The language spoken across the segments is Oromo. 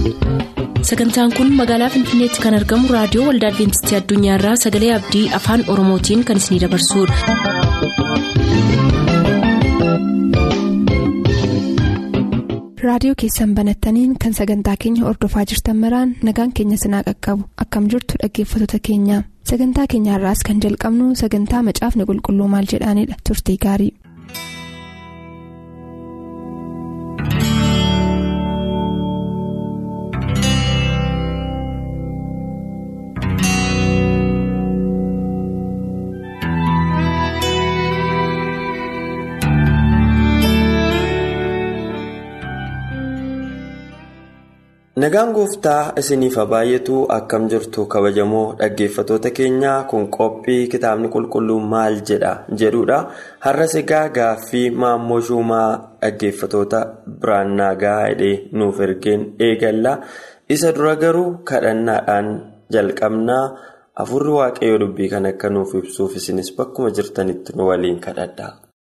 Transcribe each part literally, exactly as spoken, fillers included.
Sagantaan kun magaalaa Finfinneetti kan argamu raadiyoo Waldaa Adwiintistii Addunyaarraa Sagalee Abdii Afaan Oromootiin kan isinidabarsudha. Raadiyoo keessan banattaniin kan sagantaa keenya hordofaa jirtan maraan nagaan keenya sinaa qaqqabu. Akkam jirtu dhaggeeffattoota keenya. Sagantaa keenyaarraas kan jalqabnu sagantaa macaafni qulqulluu maal jedhaanidha. Turtii gaarii. Nagaan gooftaa isiniif haa baay'atu. Akkam jirtu kabajamoo dhaggeeffattoota keenyaa, kun qophii kitaabni qulqulluun maal jedha jedhudha. Har'as egaa gaaffii Maammoo Shumaa dhaggeeffattoota biraan nagaa hidhee nuuf ergeen eegalla. Isa dura garuu kadhannaadhaan jalqabnaa. Hafuurri Waaqayyoo dubbii kan akka nuuf ibsuuf isinis bakkuma jirtanitti nu waliin kadhadhaa.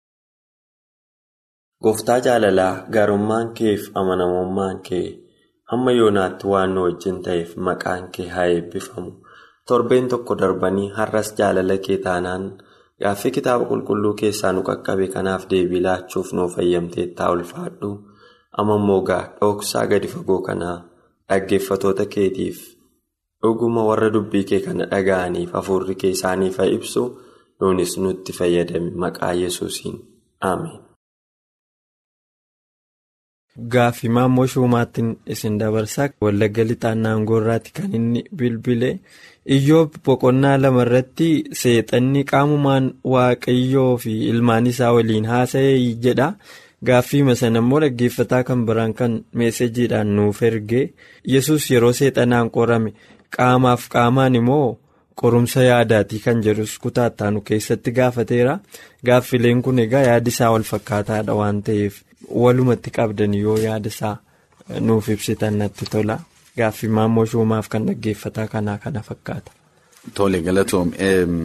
Gooftaa jaalalaa, gaarummaan kee fi amanamummaan kee hamma yoonaatti waan nu wajjin ta'eef maqaan kee haa eebbifamu. Torbeen tokko darbanii har'as jaalala kee taanaan gaaffii kitaaba qulqulluu keessaa nu qaqqabe kanaaf deebii laachuuf nuuf fayyamteettaa ulfaadhu. Amma immoo gaa dhoksaa gadi fagoo kanaa dhaggeeffattoota keetiif dhuguma warra dubbii kee kana dhaga'aniif hafuurri kee isaaniif haa ibsu. Nuunis nutti fayyadami maqaa Yesuusiin. Ameen. Gaaffii Maammoo Shumaattiin isin dabarsaa. Wallagga Lixaa Naangoorraatti kan inni bilbile. Iyyoob boqonnaa lama irratti seexanni qaamumaan Waaqayyoo fi ilmaan isaa waliin haasa'e jedha. Gaaffii sana immoo dhaggeeffataa kan biraan kan meesejiidhaan nuuf erge. Yesus yeroo seexanaan qorame qaamaaf qaamaan immoo qorumsa yaadaatii kan jedhus kutaattaanu keessatti gaafateera. Gaaffileen kun egaa yaadi isaa wal fakkaataadha waan ta'eef walumatti qabdan yoo yaada isaa nuuf ibsitan natti tola. Gaaffii Maammoo Shumaaf kan dhaggeeffataa kanaa kana fakkaata. Tole galatoom.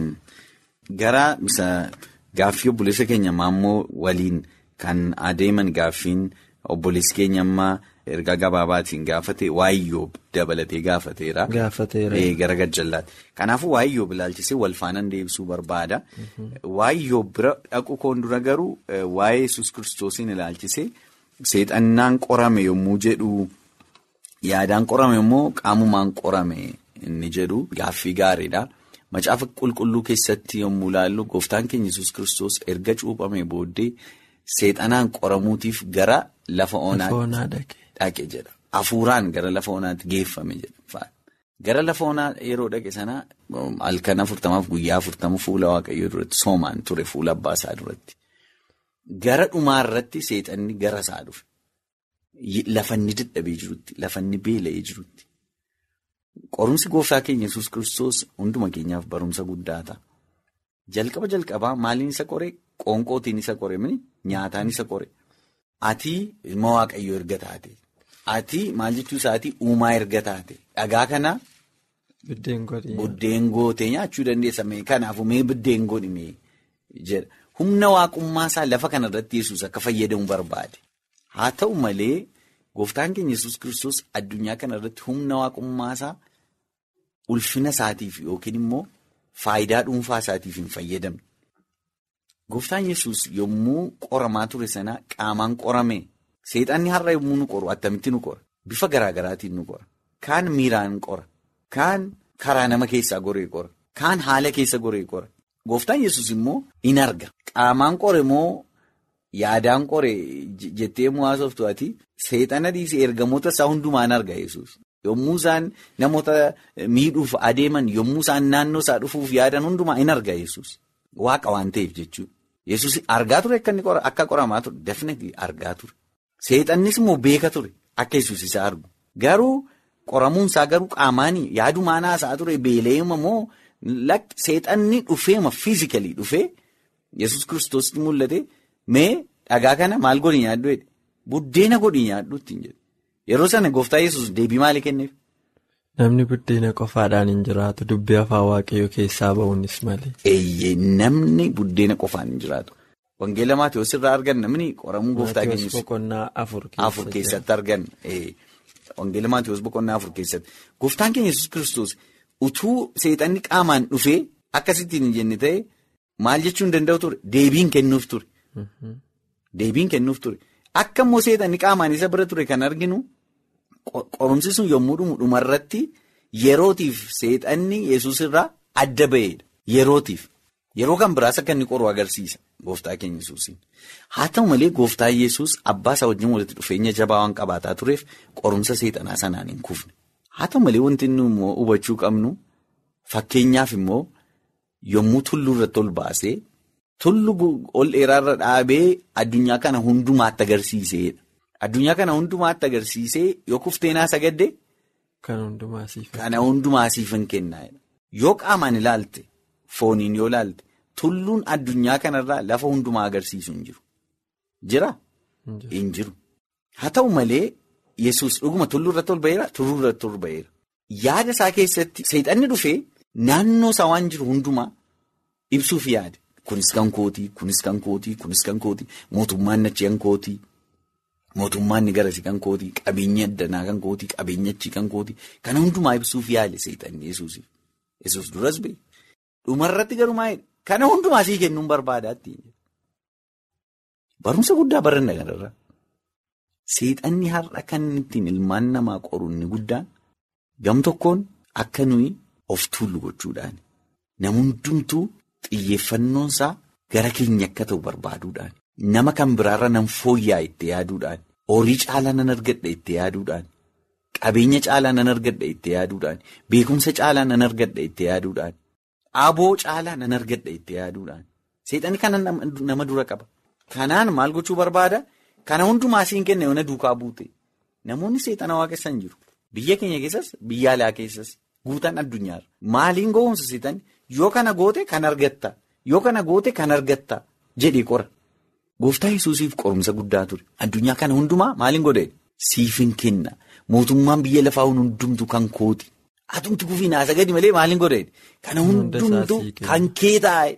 Gara gaaffii obboleessa keenya Maammoo waliin kan adeeman gaaffiin obboleessi keenya ammaa ergaa gabaabaatiin gaafate waa'ee Iyyoob dabalatee gaafateera. Gaafateera. Gara gajjallaatti. Kanaafuu waa'ee Iyyoob ilaalchisee wal faanaan deebisuu barbaada. Waa'ee Iyyoob bira dhaqu koon dura garuu waa'ee Yesuus Kiristoosiin ilaalchisee seexannaan qorame yommuu jedhu yaadaan qorame immoo qaamumaan qorame inni jedhu gaaffii gaariidha. Macaafa qulqulluu keessatti yommuu ilaallu gooftaan keenya Yesuus Kiristoos erga cuuphame booddee seexanaan qoramuutiif gara lafa onaa dhaqe jedha. Hafuuraan gara lafa onaatti geeffame jedha. Gara lafa onaa yeroo dhaqe sana halkan afurtamaaf guyyaa afurtama fuula Waaqayyoo duratti soomaan ture, fuula abbaa isaa duratti. Gara dhumaa irratti seexanni gara isaa dhufe. Lafanni dadhabee jirutti, lafanni beela'ee jirutti. Qorumsi gooftaa keenya Yesuus Kiristoos hunduma keenyaaf barumsa guddaa ta'a. Jalqaba jalqabaa maaliin isa qore? Qoonqootiin isa qore mini nyaataan isa qore. Ati ilma Waaqayyoo erga taate. Ati maal jechuu isaati uumaa erga taate. Dhagaa kana buddeen gootee nyaachuu dandeessa. Kanaafuu mee buddeen godhime jedha. Humna waaqummaa isaa lafa kanarratti Yesuus akka fayyadamu barbaade. Haa ta'u malee gooftaan keenya Yesuus Kiristoos addunyaa kanarratti humna waaqummaa isaa ulfina isaatiif yookiin immoo faayidaa dhuunfaa isaatiif hin fayyadamne. Gooftaan Yesuus yommuu qoramaa ture sana qaamaan qorame. Seexanni har'a yommuu nu qoru attamitti nu qora? Bifa garaagaraatiin nu qora. Kaan miiraan qora. Kaan karaa nama keessaa goree qora. Kaan haala keessa goree qora. Gooftaan Yesuus immoo in arga. Qaamaan qore moo yaadaan qore jettee mu'aasoftu ati seexana dhiisee ergamoota isaa hundumaan arga Yesuus. Yommuu isaan namoota miidhuuf adeeman, yommuu isaan naannoo isaa dhufuuf yaadan hundumaa in arga Yesuus. Waaqa waan ta'eef jechuudha. Yesuus argaa ture akka inni akka qoramaa ture definitely argaa ture. Seexannis immoo beeka ture akka Yesuus isa argu. Garuu qoramuun isaa garuu qaamaanii yaadumaan haasaa ture beela'eema moo seexanni dhufeema fiizikalii dhufee Yesuus Kiristoositti mul'ate mee dhagaa kana maal godhi nyaaddu jedhe buddeena godhi nyaaddu ittiin jedhe. Yeroo sana gooftaa Yesuus deebii maalii kenneef? Namni buddeena qofaadhaan hin jiraatu dubbii afaan Waaqayyoo keessaa ba'uunis malee. Eeyyee namni buddeena qofaan hin jiraatu. Wangeela Maatewos irraa argan namni qoramuu gooftaa keenyas boqonnaa afur keessatti argan Wangeela Maatiyuus boqonnaa afur keessatti gooftaan keenya Yesuus Kiristoos utuu seexanni qaamaan dhufee akkasittiin hin jenne ta'e maal jechuun danda'u ture? Deebiin kennuuf ture. Deebiin kennuuf ture. Akka immoo seexanni qaamaan isa bira ture kan arginu qorumsi sun yommuu dhumu dhumarratti yerootiif seexanni Yesuus irraa adda ba'eedha. Yerootiif. Yeroo kan biraas akka inni qoru agarsiisa gooftaa keenya Yesuusiin. Haa ta'u malee gooftaa Yesuus abbaa isaa wajjin walitti dhufeenya jabaa waan qabaataa tureef qorumsa seexanaa sanaan hin kufne. Haa ta'u malee wanti inni immoo hubachuu qabnu fakkeenyaaf immoo yommuu tulluu irratti ol baasee tulluu ol dheeraarra dhaabee addunyaa kana hundumaatti agarsiiseedha. Addunyaa kana hundumaatti agarsiisee yoo kufteenaa sagadde kana hundumaa siif hin kennaa'edha. Yoo qaamaan ilaalte fooniin yoo ilaalte tulluun addunyaa kanarraa lafa hundumaa agarsiisu hin jiru. Jira? Hin jiru. Haa ta'u malee Yesuus dhuguma tulluu irratti ol ba'eera, tulluu irratti ol ba'eera. Yaada isaa keessatti seexanni dhufee naannoo isaa waan jiru hundumaa ibsuuf yaade. Kunis kan kootii, kunis kan kootii, kunis kan kootii, mootummaan nachi kan kootii, mootummaan ni garasi kan kootii, qabeenyi addanaa kan kootii, qabeenyachi kan kootii, kana hundumaa ibsuuf yaale seexanni Yesuusiif. Yesuus duras ba'e. Dhumarratti garuu maayidha? Kana hundumaa sii kennuun barbaadaatti. Barumsa guddaa baranna kanarraa. Seexanni har'a kan ittiin ilmaan namaa qoru inni guddaan gam tokkoon akka nuyi of tuullu gochuudhaan nama hundumtuu xiyyeeffannoon isaa gara keenya akka ta'u barbaaduudhaan nama kan biraarra nan fooyyaa itti yaaduudhaan horii caalaa nan argadha itti yaaduudhaan qabeenya caalaa nan argadha itti yaaduudhaan beekumsa caalaa nan argadha itti yaaduudhaan aboo caalaa nan argadha itti yaaduudhaan seexanni kana nama dura qaba. Kanaan maal gochuu barbaada? Kana hundumaa siin kenna yoona duukaa buute. Namoonni seexana waaqessan jiru. Biyya keenya keessas, biyya alaa keessas, guutaan addunyaarra. Maaliin gowwoomsa seexanni? Yoo kana goote kan argatta. Yoo kana goote kan argatta jedhee qora. Gooftaa Yesuusiif qorumsa guddaa ture. Addunyaa kana hundumaa maaliin godhe? Siifin kenna. Mootummaan biyya lafaa hundumtu kan kooti. Atumti kufiinaa sagadi malee maaliin godhe? Kana hundumtu kan kee taa'e.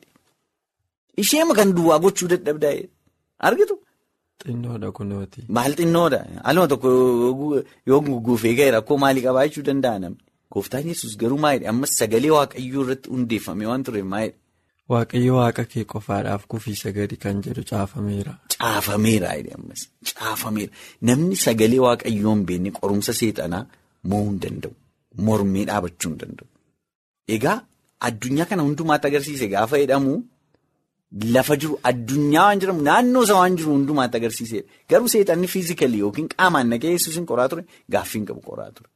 Isheema kan duwwaa gochuu dadhabdaa'e. Argitu? Xinnoodha kunooti. Maal xinnoodha? Aluma tokko yoo guguufee ga'e rakkoo maalii qabaachuu danda'a namni? Gooftaan Yesuus garuu maayidha? Ammas sagalee Waaqayyoo irratti hundeeffame waan ture maayidha? Waaqayyo waaqa kee qofaadhaaf kufii sagadi kan jedhu caafameera. Caafameera jedhe ammas. Caafameera. Namni sagalee Waaqayyoo hin beekne qorumsa seexanaa mo'uu hin danda'u. Mormee dhaabachuu hin danda'u. Egaa addunyaa kana hundumaatti agarsiise gaafa jedhamu lafa jiru addunyaa waan jiramu naannoo isaa waan jiru hundumaatti agarsiisedha. Garuu seexanni fiizikalii yookiin qaamaan naqee Yesuusin qoraa ture gaaffiin qabu qoraa ture.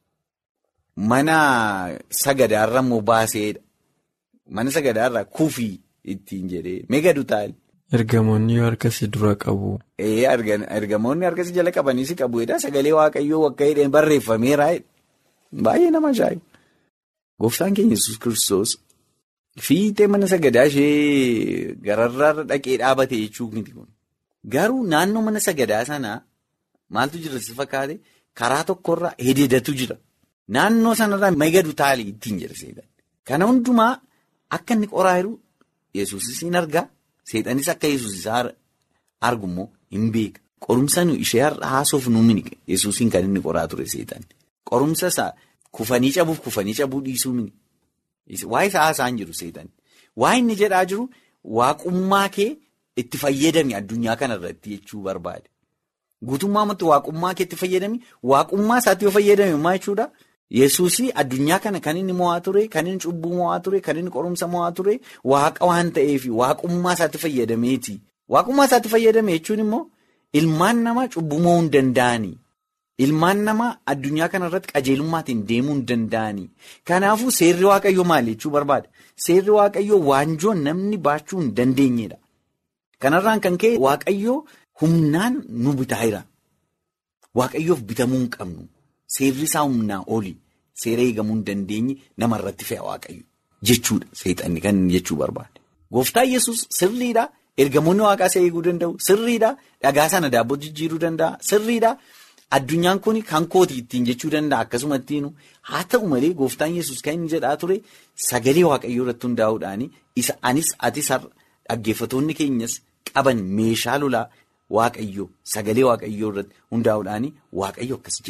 Mana sagadaarra immoo baaseedha. Mana sagadaarraa kufii ittiin jedhee meegadu taa'e. Ergamoonni yoo harkasii dura qabu. Ee ergamoonni harkasii jala qabanii si qabu jedha sagalee Waaqayyoo akka hidheen barreeffameera jedha. Baay'ee nama ajaa'iba. Gooftaan keenya Yesuus Kiristoos fiitee mana sagadaa ishee gararraarra dhaqee dhaabate jechuu miti kun. Garuu naannoo mana sagadaa sanaa maaltu jira si fakkaate karaa tokkorraa hidheedatu jira. Naannoo sanarraa meegadu taalii ittiin jedha seexanni. Kana hundumaa akka inni qoraa jiru Yesuusis hin argaa. Seexanis akka Yesuus isaa argu immoo hin beeka. Qorumsa nu ishee har'a haasoof nu mini Yesuusin kan inni qoraa ture seexanni. Qorumsa isaa kufanii cabuuf kufanii cabuu dhiisuu mini. Waa'ee isaa haasaan jiru seexanni. Waa'ee inni jedhaa jiru waaqummaa kee itti fayyadami addunyaa kanarratti jechuu barbaade. Guutummaamatti waaqummaa kee itti fayyadami waaqummaa isaatti yoo fayyadame maa jechuudha? Yesuusii addunyaa kana kan inni mo'aa ture, kan inni cubbuu mo'aa ture, kan inni qorumsa mo'aa ture, waaqa waan ta'eef waaqummaa isaatti fayyadameeti. Waaqummaa isaatti fayyadame jechuun immoo ilmaan namaa cubbuu mo'uu hin danda'anii. Ilmaan namaa addunyaa kanarratti qajeelummaatiin deemuu hin danda'anii. Kanaafuu seerri waaqayyoo maali jechuu barbaada? Seerri waaqayyoo waanjoo namni baachuu hin dandeenyedha. Kanarraan kan ka'e waaqayyoo humnaan nu bitaa jira. Waaqayyoof bitamuu hin qabnu. Seerri isaa humnaa oli. Seera eegamuu hin dandeenye namarratti fe'a waaqayyo jechuudha. Seexanni kan jechuu barbaade. Gooftaan Yesuus sirriidha. Ergamoonni waaqaa isa eeguu danda'u. Sirriidha. Dhagaa sana daabboo jijjiiruu danda'a. Sirriidha. Addunyaan kun kan kooti ittiin jechuu danda'a akkasuma ittiinu haa ta'u malee gooftaan Yesuus kan inni jedhaa ture sagalee waaqayyoo irratti hundaa'uudhaan isa anis atis har'a dhaggeeffatoonni keenyas qaban meeshaa lolaa waaqayyoo sagalee waaqayyoo irratti hundaa'uudhaan waaqayyo akkas jedheera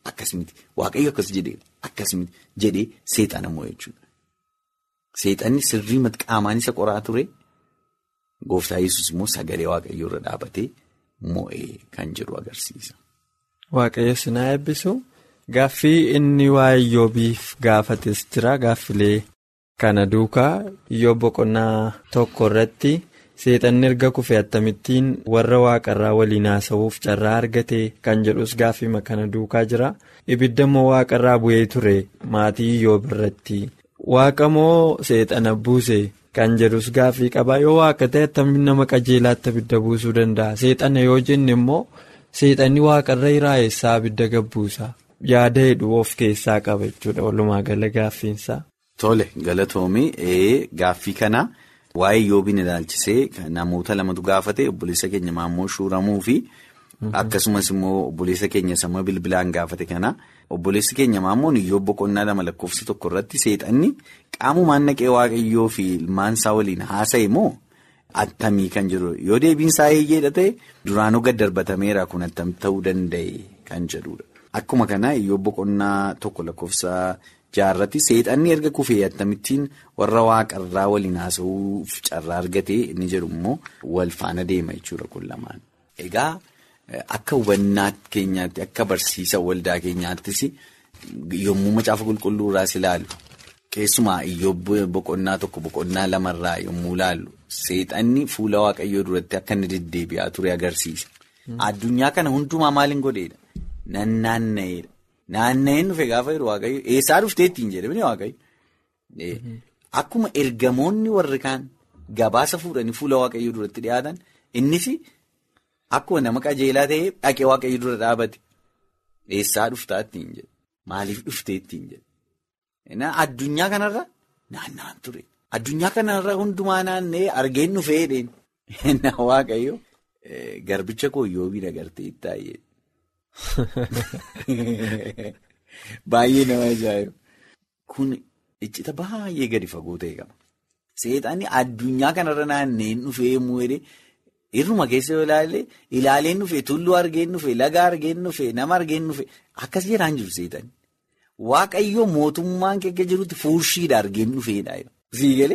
akkasumiti waaqayyo akkas jedhee akkasumiti jedhee seexana mo'e jechuudha. Seexanni sirrii qaamaan isa qoraa ture gooftaa Yesuus immoo sagalee waaqayyoo irra dhaabatee mo'ee kan jedhu agarsiisa. Waaqayyo sinaa eebbisu gaaffii inni waa'ee Iyyoobiif gaafates jira. Gaaffilee kana duukaa Iyyoob boqonnaa tokko irratti seexanni erga kufe attamittiin warra waaqarraa waliin haasa'uuf carraa argate kan jedhus gaaffii kana duukaa jira. Ibidda immoo waaqarraa bu'ee ture maatii Iyyoob irratti. Waaqa moo seexana buuse kan jedhus gaaffii qaba. Yoo waaqa ta'e attamiin nama qajeelaatti ibidda buusuu danda'a? Seexana yoo jenne immoo seexanni waaqarra irraa eessaa ibidda gabbuusa? Yaada heduu of keessaa qaba jechuudha walumaa gala gaaffiinsaa. Tole galatoomii gaaffii kana waa'ee Iyyoobiin ilaalchisee namoota lamatu gaafate obboleessa keenya Maammoo Shuuramuu fi akkasumas immoo obboleessa keenya Samma Bilbilaan gaafate kana. Obboleessi keenya Maammoon Iyyoob boqonnaa lama lakkoofsa tokko irratti seexanni qaamumaan naqee waaqayyoo fi ilmaan isaa waliin haasa'e moo attamii kan jiru yoo deebiin isaa eeyyeedha ta'e duraanuu gad darbatameera kun attam ta'uu danda'e kan jedhudha. Akkuma kana Iyyoob boqonnaa tokko lakkoofsa jaarratti seexanni erga kufee attamittiin warra waaqarraa waliin haasa'uuf carraa argate inni jedhu immoo wal faana deema jechuudha kun lamaan. Egaa. Akka hubannaa keenyaatti akka barsiisa waldaa keenyaattis yommuu macaafa qulqulluu irraas ilaalu keessumaa Iyyoob boqonnaa tokko boqonnaa lamarraa yommuu ilaallu seexanni fuula waaqayyoo duratti akka inni deddeebi'aa ture agarsiisa. Addunyaa kana hundumaa maaliin godheedha? Naanna'eedha. Naanna'een dhufe gaafa jiru waaqayyo eessaa dhufteetti hin jedhamne waaqayyo. Akkuma ergamoonni warri kaan gabaasa fuudhanii fuula waaqayyoo duratti dhiyaatan innis. Akkuma nama qajeelaa ta'ee dhaqee waaqayyo dura dhaabate eessaa dhuftaatti hin jedhu maaliif dhufteetti hin jedhu addunyaa kanarra naanna'an ture addunyaa kanarra hundumaa naanna'ee argeen dhufee dheedheen waaqayyo garbicha koo Iyyoobiin agartee ittaayee baay'ee nama ajaa'iba kun iccita baay'ee gadi fagoo ta'e qaba seexanni addunyaa kanarra naanna'een dhufee mu'ee. Irruma keessa yoo ilaalle ilaaleen dhufe tulluu argeen dhufe laga argeen dhufe nama argeen dhufe akkas jedhaan jiru seexanni. Waaqayyoo mootummaan keessa jirutti fuurshiidha argeen dhufeedha. Siigale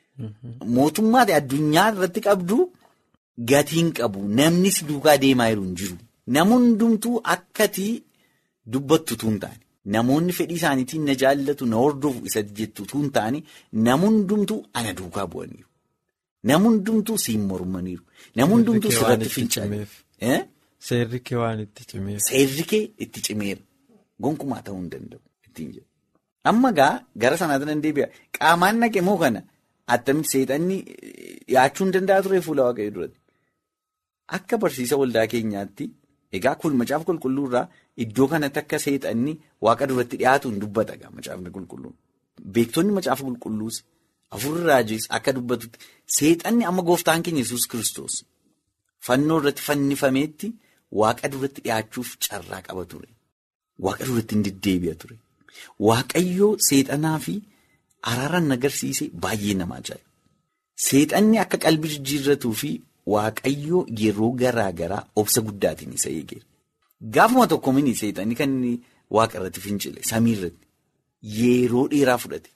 mootummaa addunyaa irratti qabdu gatiin qabu namnis duukaa deemaa jiru hin jiru. Namoonni hundumtuu akkatii dubbattu tuun taane namoonni fedhii isaaniitiin na jaallatu na hordofu isa jettu tuun taane namoonni hundumtuu ana duukaa bu'aniiru. Namoonni hundumtuu siin mormaniiru. Namoonni hundumtuu sirratti finca'aniiru. Seerri kee waan itti cimeera. Seerri kee itti cimeera. Gonkumaa ta'uu hin danda'u. Ittiin jedhu. Amma gaa gara sanaatti nan deebi'a. Qaamaan naqe moo kana attamitti seexanni dhiyaachuu hin danda'a ture fuula waaqayyoo duratti. Akka barsiisa waldaa keenyaatti egaa kun macaafa qulqulluu irraa iddoo kanatti akka seexanni waaqa duratti dhiyaatu hin dubbata gaa macaafni qulqulluun. Beektonni macaafa qulqulluus. Afurri raajis akka dubbatutti seexanni amma gooftaan keenya Yesuus Kiristoos fannoo irratti fannifameetti waaqa duratti dhiyaachuuf carraa qaba ture. Waaqa duratti hin deddeebi'a ture. Waaqayyoo seexanaa fi araaraan agarsiise baay'ee nama ajaa'iba. Seexanni akka qalbii jijjiirratuu fi waaqayyoo yeroo garaa garaa obsa guddaatiin isa eegeera. Gaafuma tokko mini seexanni kan inni waaqa irratti fincile samii irratti yeroo dheeraa fudhate.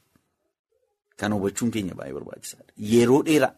Kan hubachuun keenya baay'ee barbaachisaadha. Yeroo dheeraa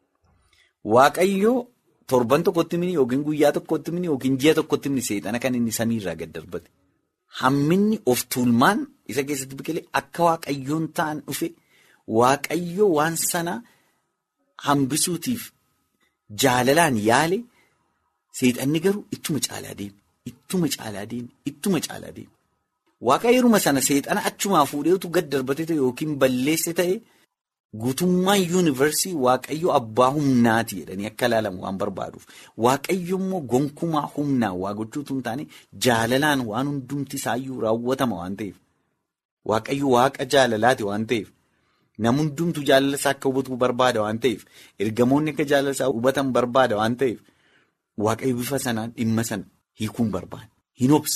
waaqayyoo torban tokkotti mini yookiin guyyaa tokkotti mini yookiin ji'a tokkotti mini seexana kan inni samiirraa gad darbate. Hamminni of tuulmaan isa keessatti biqilee akka waaqayyoon ta'an dhufe waaqayyoo waan sana hambisuutiif jaalalaan yaale seexanni garuu ittuma caalaa deeme. Ittuma caalaa deeme. Ittuma caalaa deeme. Waaqayyooma sana seexana achumaa fuudheetu gad darbate ta'e yookiin balleesse ta'e guutummaan yuunivarsii waaqayyo abbaa humnaati jedhanii akka ilaalamu waan barbaaduuf waaqayyo immoo gonkumaa humnaa waa gochuutu hin taane jaalalaan waan hundumti isaayyuu raawwatama waan ta'eef waaqayyo waaqa jaalalaati waan ta'eef nam hundumtu jaalala isaa akka hubatu barbaada waan ta'eef ergamoonni akka jaalala isaa hubatan barbaada waan ta'eef waaqayyo bifa sanaan dhimma sana hiikuun barbaada hin obse.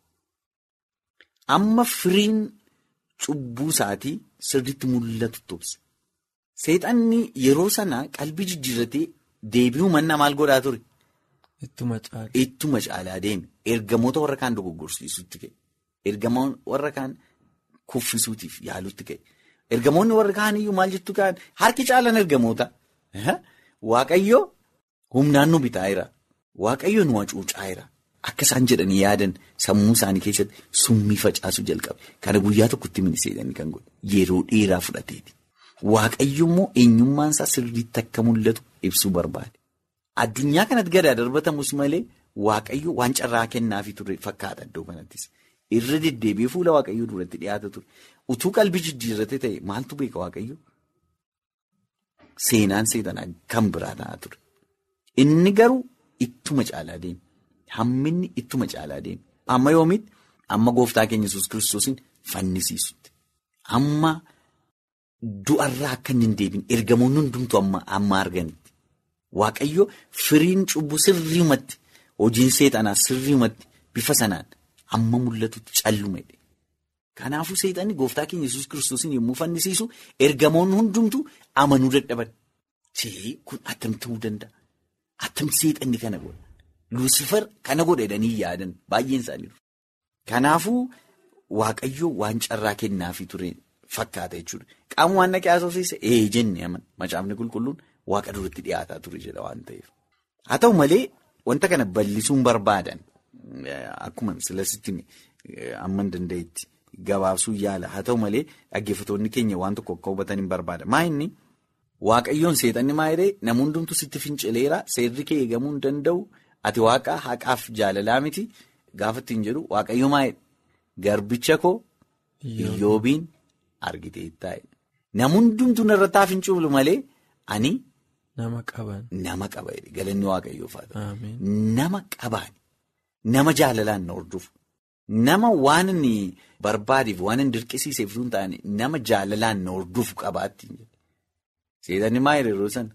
Amma firiin cubbuu isaatii sirriitti mul'atu tobse. Seexanni yeroo sana qalbii jijjiirratee deebi'uu mannaa maal godhaa ture? Ittuma caalaa. Ittuma caalaa deeme. Ergamoota warra kaan dogoggorsiisutti ka'e. ergamoonni warra kaan kuffisuutiif yaalutti ka'e. Ergamoonni warra kaan iyyuu maal jettu kaan harki caalan ergamoota. Waaqayyo humnaan nu bitaa'eera. Waaqayyo nu hacuucaa'eera. Akka isaan jedhanii yaadan sammuu isaanii keessatti summii facaasuu jalqabe. Kana guyyaa tokkotti miniseedhanii kan godhe yeroo dheeraa fudhateeti. Waaqayyo immoo eenyummaan isaa sirriitti akka mul'atu ibsuu barbaade. Addunyaa kanatti gadaa darbatamus malee Waaqayyo waan carraa kennaafii ture fakkaata iddoo kanattis. Irra deddeebi'ee fuula Waaqayyoo duratti dhiyaata ture. Utuu qalbii jijjiirratee ta'e maaltu beeka Waaqayyo? Seenaan seetanaa kan biraa ta'aa ture. Inni garuu ittuma caalaa deeme. Hamminni ittuma caalaa deeme. Amma yoomitti? Amma gooftaa keenya Yesuus Kiristoosiin fannisiisutti. Amma du'arraa akka hin deebiin ergamoonni hundumtu amma arganitti. Waaqayyo firiin cubbuu sirriimatti hojiin seexanaa sirriimatti bifa sanaan amma mul'atutti callumedha. Kanaafuu seexanni gooftaa keenya Yesuus Kiristoosiin yommuu fannisiisu ergamoonni hundumtu amanuu dadhaban. Chee kun attam ta'uu danda'a? Attamti seexanni kana godha? Luusifer kana godha jedhanii yaadan baay'een isaanii. Kanaafuu Waaqayyo waan carraa kennaafii ture fakkaata jechuudha. Qaama waan naqee haasofsiise ee jennee aman macaafni qulqulluun Waaqa duratti dhiyaataa ture jedha waan ta'eef. Haa ta'u malee wanta kana bal'isuun barbaadan akkuma silasitti amma hin danda'etti gabaabsuu yaala. Haa ta'u malee dhaggeeffattoonni keenya waan tokko akka hubatan hin barbaada. Maa inni Waaqayyoon seexanni maa jedhee namni hundumtu sitti fincileera seerri kee eegamuu hin danda'u ati waaqa haqaaf jaalalaa miti gaafa ittiin jedhu Waaqayyo maa jedhe garbicha koo Iyyoobiin argitee taa'e. Namni hundumtu narratti haa fincilu malee ani. Nama qaban. Nama qaba galanni Waaqayyoof haa ta'u. Nama qabaan nama jaalalaan na hordofu nama waan inni barbaadeef waan inni dirqisiiseef sun ta'ani nama jaalalaan na hordofu qabaatti. Seexanni maa yeroo sana.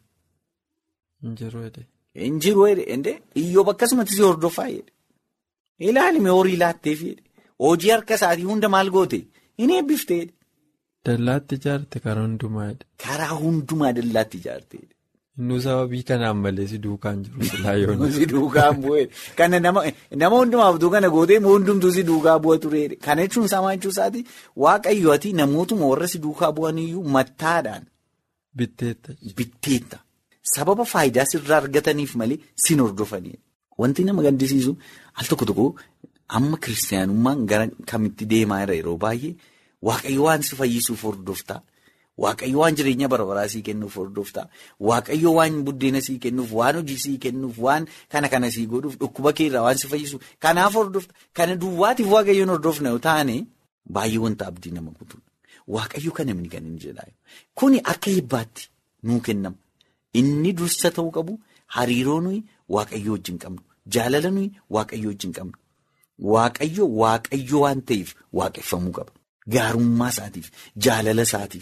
Injiru jedhe. Injiru jedhe Iyyoob akkasumatti si hordofaa jedhe. Ilaalime horii laatteef jedhe hojii harka isaatii hunda maal goote hin eebbiftee jedhe. Dallaatti ijaarte karaa hundumaa jedhe. Karaa hundumaa dallaatti ijaarte. Innuu sababii kanaan malee si duukaan jiru silaa yoon. Si duukaan bu'ee. Kana nama hundumaaf duu kana gootee hundumtuu si duukaa bu'a ture. Kana jechuun isaa maal jechuu isaati Waaqayyo ati namootuma warra si duukaa bu'aniyyuu mattaadhaan. Bitteetta. Bitteetta. Sababa faayidaa sirraa argataniif malee sin hordofanii. Wanti nama gaddisiisu al tokko tokko amma kiristaanummaan gara kamitti deemaa jira yeroo baay'ee Waaqayyo waan si fayyisuuf hordoftaa. Waaqayyo waan jireenya bara baraa sii kennuuf hordoftaa. Waaqayyo waan buddeena sii kennuuf, waan hojii sii kennuuf, waan kana kana sii godhuuf, dhukkuba keerraa waan si fayyisuuf. Kanaaf hordofta. Kana duwwaatiif Waaqayyoon hordofna yoo taane baay'ee wanta abdii nama kutuudha. Waaqayyo kana inni kan hin jedhaa. Kuni akka eebbaatti nuu kennama. Inni dursa ta'uu qabu hariiroo nuyi Waaqayyo wajjin qabnu. Jaalala nuyi Waaqayyo wajjin qabnu. Waaqayyo Waaqayyo waan ta'eef waaqeffamuu qaba. Gaarummaa isaatiif, jaalala isaatiif.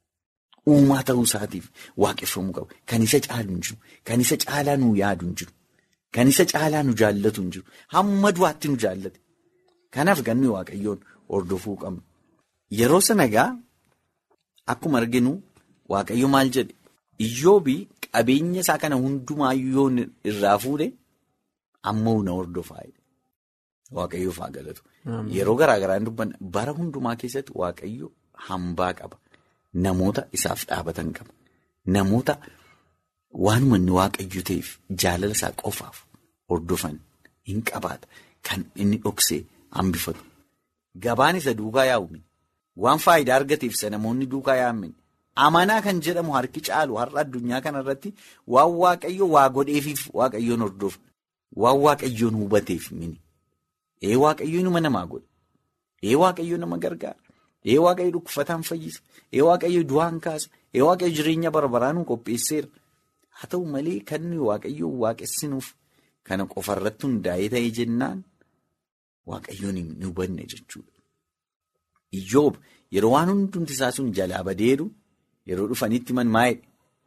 Uumaa ta'uu isaatiif waaqeffamuu qaba. Kan isa caalu hin jiru. Kan isa caalaa nu yaadu hin jiru. Kan isa caalaa nu jaallatu hin jiru. Hamma du'aatti nu jaallate. Kanaaf ganni Waaqayyoon hordofuu qabna. Yeroo sana egaa akkuma arginu Waaqayyo maal jedhe Iyyoobii qabeenya isaa kana hundumaayyuu irraa fuudhe amma na hordofaa jedhe. Waaqayyoof haa galatu. Yeroo garaa garaan dubbanna bara hundumaa keessatti Waaqayyo hambaa qaba. Namoota isaaf dhaabatan qaba. Namoota waanuma inni Waaqayyo ta'eef jaalala isaa qofaaf hordofan hin qabaata. Kan inni dhoksee hambifatu. Gabaan isa duukaa yaa'uun waan faayidaa argateef isa namoonni duukaa yaa'an amanaa kan jedhamu harki caalu har'a addunyaa kanarratti waan Waaqayyo waa godheefiif Waaqayyoon hordofa. Waan Waaqayyoon hubateef mini. Ee Waaqayyo nama namaa godha. Ee Waaqayyo nama gargaara. Ee Waaqayyo dhukkufataan fayyisa. Ee Waaqayyo du'aan kaasa. Ee Waaqayyo jireenya bara baraa nu qopheesseera. Haa ta'u malee kan nuyi Waaqayyo waaqessinuuf kana qofarratti hundaa'ee ta'ee jennaan Waaqayyoon hin hubanne jechuudha. Iyyoob yeroo waan hundumti isaa sun jalaa badeeru yeroo dhufanitti man maayedha.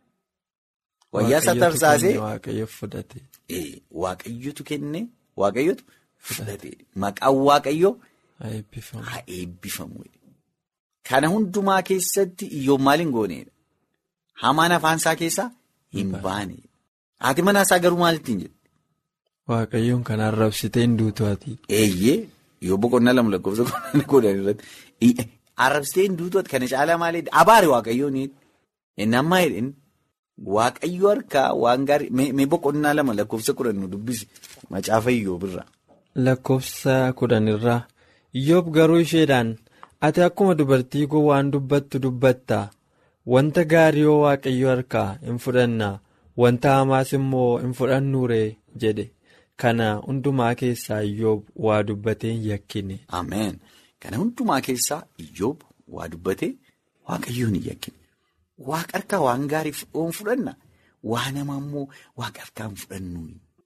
Wayyaa isaa tarsaasee Waaqayyotu fudhate. Waaqayyotu kenne Waaqayyotu fudhate. Maqaan Waaqayyoo haa eebbifamu. Kana hundumaa keessatti Iyyoob maal hin gooneedha? Hamaan afaan isaa keessaa hin baaneedha. Haati manaa isaa garuu maal ittiin jedhe? Waaqayyoon kan arrabsitee hin duutu ati. Eeyyee Yoo boqonnaa lama lakkoofsa kudhan irratti arrabsitee hin duutu kana caalaa maali abaari waaqayyoon inni amma hin waaqayyo harkaa waan gaarii mee boqonnaa lama lakkoofsa kudhan nu dubbisi macaafa Iyyoob irraa. Lakkoofsa kudhan irraa Iyyoob garuu isheedhaan ati akkuma dubartii gowwaan dubbattu dubbatta wanta gaarii yoo waaqayyo harkaa hin fudhannaa wanta hamaas immoo hin fudhannuuree jedhe. Kana hundumaa keessaa Iyyoob waa dubbatee hin yakkine. Ameen. Kana hundumaa keessaa Iyyoob waa dubbatee waaqayyoon hin yakkine. Waaqa harkaa waan gaarii hin fudhanna. Waa nama immoo waaqa harkaa hin fudhannu.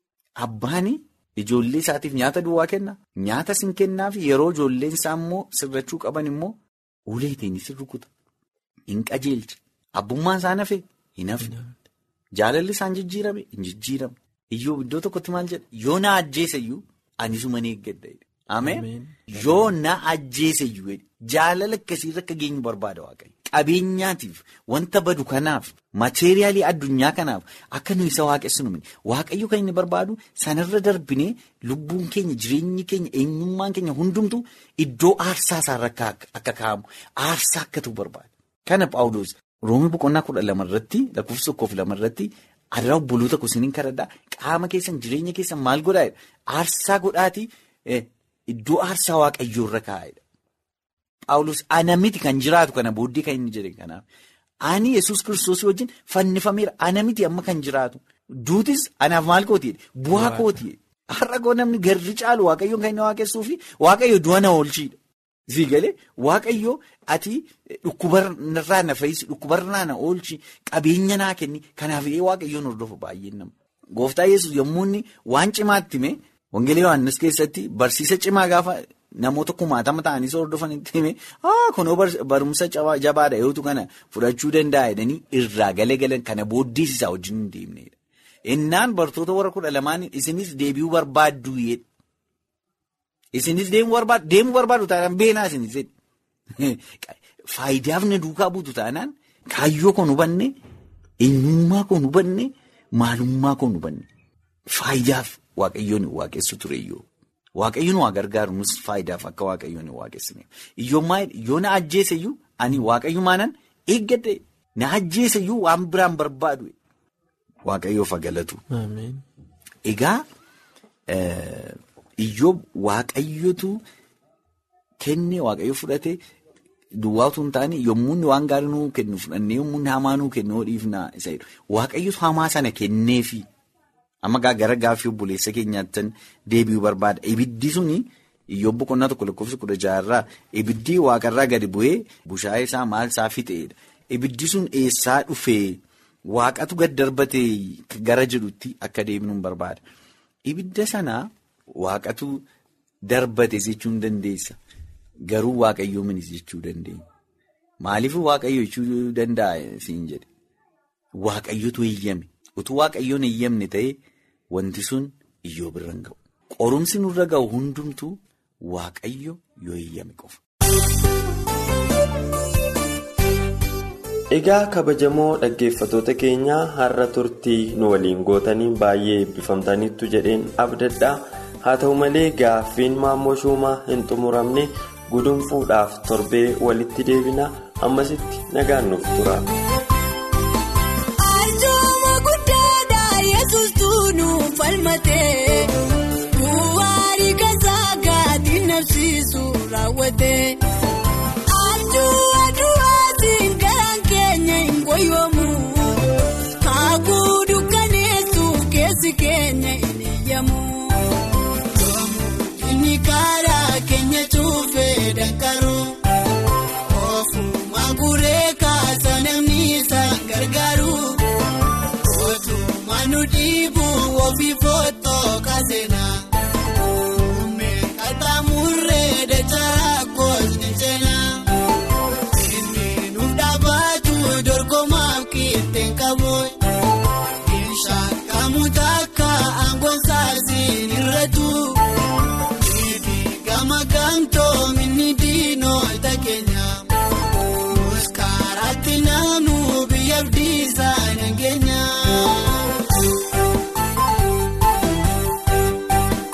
Abbaan ijoollee isaatiif nyaata duwwaa kenna. Nyaata sin kennaaf yeroo ijoolleen isaa immoo sirrachuu qaban immoo uleetiin isin rukuta. Hin qajeelche. Abbummaan isaa nafee hin hafne. Jaalalli isaan jijjiirame hin jijjiiramne. Iyyoob iddoo tokkotti maal jedha yoo na ajjeesayyuu ani suma ni eeggadha. Ameen. Yoo na ajjeesayyuu jaalala akkasiirra akka geenyu barbaada waaqayyo. Qabeenyaatiif wanta badu kanaaf mateeriyaalii addunyaa kanaaf akka nu isa waaqessinu waaqayyo kan inni barbaadu sanarra darbinee lubbuun keenya jireenyi keenya eenyummaan keenya hundumtu iddoo aarsaa isaarra akka kaa'amu aarsaa akka ta'u barbaada. Kana Phaawulos Roomii boqonnaa kudha lama irratti lakkoofsa tokkoof lama irratti. Adaraa obboloota kusiniin kadhadhaa qaama keessan jireenya keessan maal godhaa aarsaa godhaatii iddoo aarsaa waaqayyoo irra kaa'edha. Phaawulos ana miti kan jiraatu kana booddee kan inni jedhe kanaaf ani Yesuus Kiristoos wajjin fannifameera ana miti amma kan jiraatu duutis anaaf maal kootiidha bu'aa kootiidha. Har'a koo namni garri caalu waaqayyoon kan inni waaqessuu fi waaqayyo du'a na oolchiidha. Zigalee waaqayyoo ati dhukkubarraa na fayyisi dhukkubarraa na oolchi qabeenya naa kenni kanaaf waaqayyoon hordofu baay'een nama. Gooftaa Yesuus yommuu inni waan cimaatti hime Wangeelii Yohaannis keessatti barsiisa cimaa gaafa namoota kumaatama ta'anii hordofanitti hime haa kunoo barumsa jabaadha yootu kana fudhachuu danda'a jedhanii irraa galee galan kana booddees isaa wajjin hin deemnedha. Innaan bartoota warra kudha lamaan isinis deebi'uu barbaaddu jedhe. Isinis deemuu barbaadu deemuu barbaadu taanaan beenaa isinis faayidaaf na duukaa buutu taanaan kaayyoo kan hubanne eenyummaa kan hubanne maalummaa kan hubanne faayidaaf waaqayyoon waaqessu tureyyoo waaqayyoon waa gargaaru nus faayidaaf akka waaqayyoon waaqessine iyyoomaa yoo na ajjeeseyyuu ani waaqayyumaanan eeggadhe na ajjeeseyyuu waan biraan barbaadu waaqayyoof galatu. Egaa. Iyyoob waaqayyotu kenne waaqayyo fudhate duwwaatu hin taane yommuu waan gaarii nuu kennu fudhannee yommuu hamaa nuu kennu dhiifnaa isa jedhu waaqayyotu hamaa sana kenneefi amma gara gaaffii obboleessa keenyaatti deebi'uu barbaada. Ibiddi suni Iyyoob boqonnaa tokko lakkoofsa kudha jaharraa ibiddi waaqarraa gadi bu'ee bushaayee isaa maal isaa fixeedha. Ibiddi sun eessaa dhufee waaqatu gad darbatee gara jedhutti akka deebinuun barbaada. Ibidda sanaa. Waaqatu darbate jechuun dandeessa garuu waaqayyoo minis jechuu dandeenya. Maaliif waaqayyo jechuu danda'a siin jedhe waaqayyotu eeyyame utuu waaqayyoon eeyyamne ta'e wanti sun Iyyoob irra hin ga'u. Qorumsi nurra ga'u hundumtuu waaqayyo yoo eeyyame qofa. Egaa kabajamoo dhaggeeffatoota keenyaa har'a turtii nu waliin gootaniin baay'ee eebbifamtaniittu jedheen abdadhaa. Haa ta'u malee gaaffiin maammoo Shumaa hin xumuramne gudunfuudhaaf torbee walitti deebina ammasitti nagaan nuuf tura. Arjooma guddaadhaa Yesuustu nuuf falmatee bu'aarii kasaa gaatiin nabsiisu raawwatee aduu aduwaatiin garaan keenya hin goyyoomu kaakuu dukkaneessuuf keessi keenya hin iyyamu. Karaa keenya cuufee dankaroo ofumaa guree kaasa namni isaan gargaaru otumaa nu dhiibu ofii footoo kaaseenaa meeqataa murree dachaa koosni seenaa inni nuuf dhaabatu dorgomaaf kiiteen qaboo bishaan kamuu takka aangoon saasiin irratu. Maganto minni dino takenya muskaraati namu biyyaaf diisaan kenya.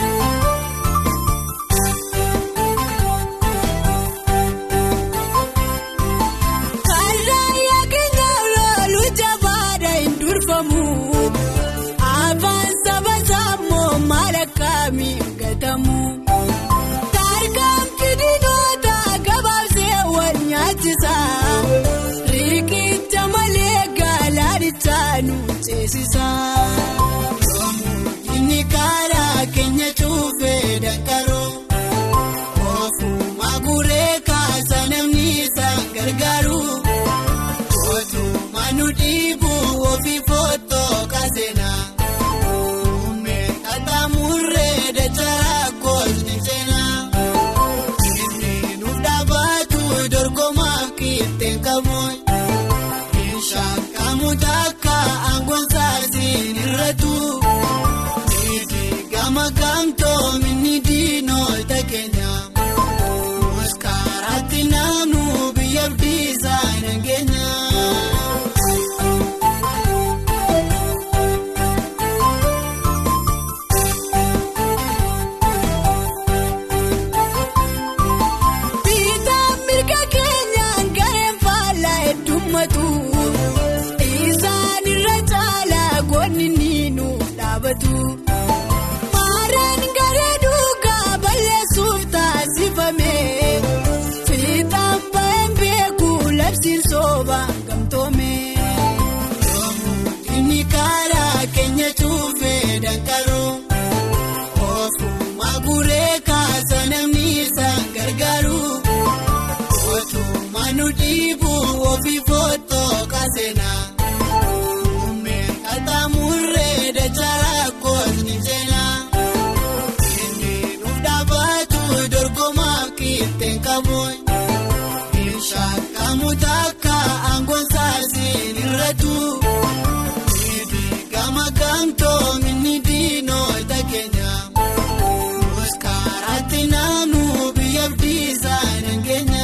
simatu isaan irra caalaa goonni ni nu dhaabatu. Maaraan garee duukaa balleessuuf taasifame fiixaan ba'een beeku labsiin soobaan gamtoome. Inni karaa keenya cuufee dankaroo ofuma guree kaasa namni isaan gargaaru. Otuma nu dhiibu ofii footoo kaaseenaa muumeen qaxxaamurree dachaa koosni seenaa inni nuuf dhaabatu dorgomaaf qixxeen qabuun shaakamu takka aangoon saasiin irratu gama gamtoo minni diinoota keenya muskaaraatti naannu biyya abdiisaan hangeenya.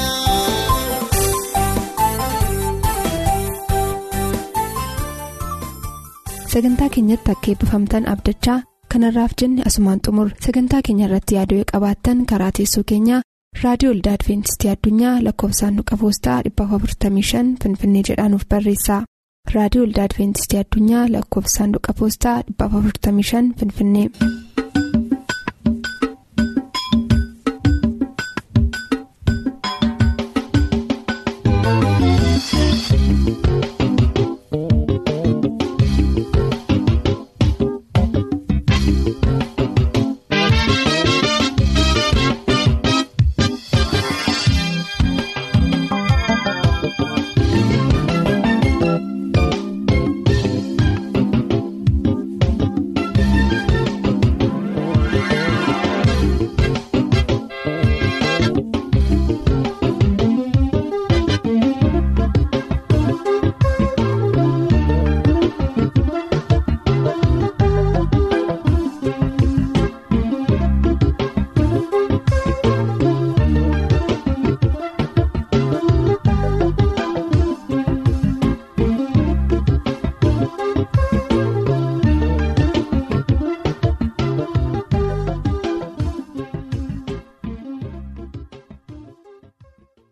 Sagantaa keenyatti akka eebbifamtan abdachaa kanarraaf jenne asumaan xumur sagantaa keenya irratti yaaduu qabaattan karaa teessoo keenyaa raadiyoo waldaa adventistii addunyaa lakkoofsaanduqa poostaa dhibba afurtamii shan finfinnee jedhaanuf barreessaa. Raadiyoo waldaa adventistii addunyaa lakkoofsaanduqa poostaa dhibba afurtamii shan finfinnee.